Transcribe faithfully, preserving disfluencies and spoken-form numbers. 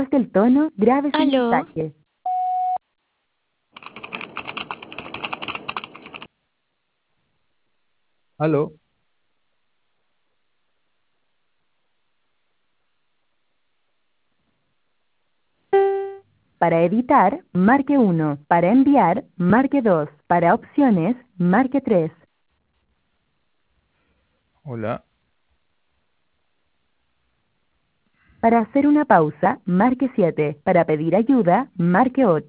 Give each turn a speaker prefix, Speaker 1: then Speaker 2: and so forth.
Speaker 1: del tono, grabe su
Speaker 2: Aló,
Speaker 1: mensaje.
Speaker 3: Aló,
Speaker 1: Para editar, marque uno. Para enviar, marque dos. Para opciones, marque tres.
Speaker 3: hola.
Speaker 1: Para hacer una pausa, marque siete. Para pedir ayuda, marque ocho.